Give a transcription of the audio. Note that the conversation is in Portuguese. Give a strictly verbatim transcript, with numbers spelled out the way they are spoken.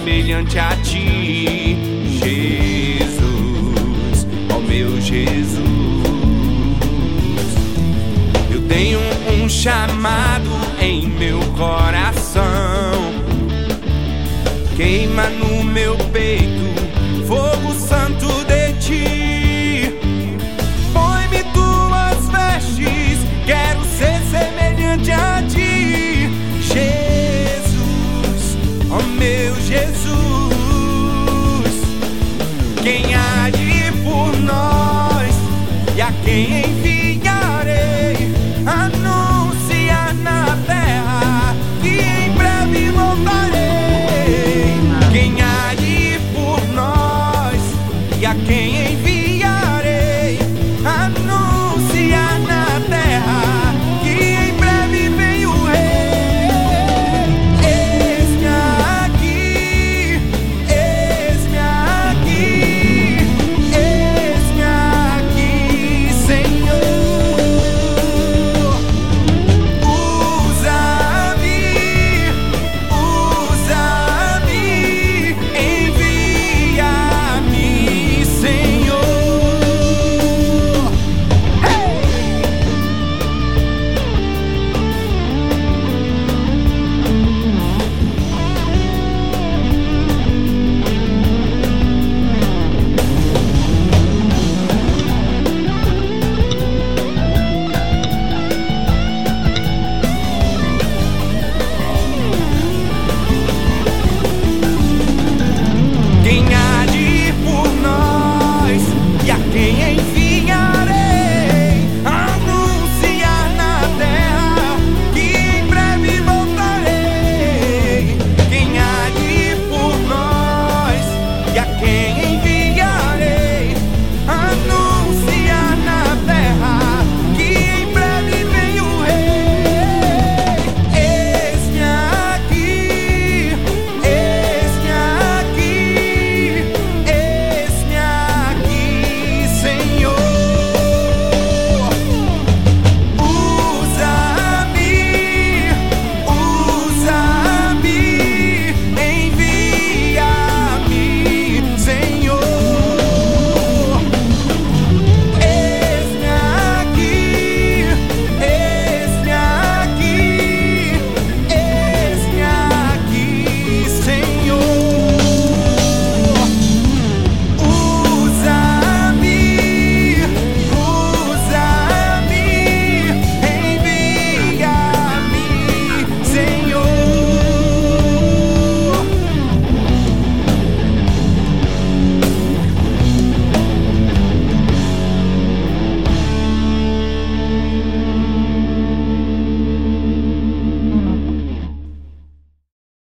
semelhante a ti, Jesus, ó meu Jesus. Eu tenho um chamado em meu coração, queima no meu peito fogo santo de ti. Põe-me tuas vestes, quero ser semelhante a ti, Jesus, ó meu Jesus. Quem há de ir por nós e a quem enviarei? Anunciar na terra que em breve voltarei. Quem há de ir por nós e a quem enviarei?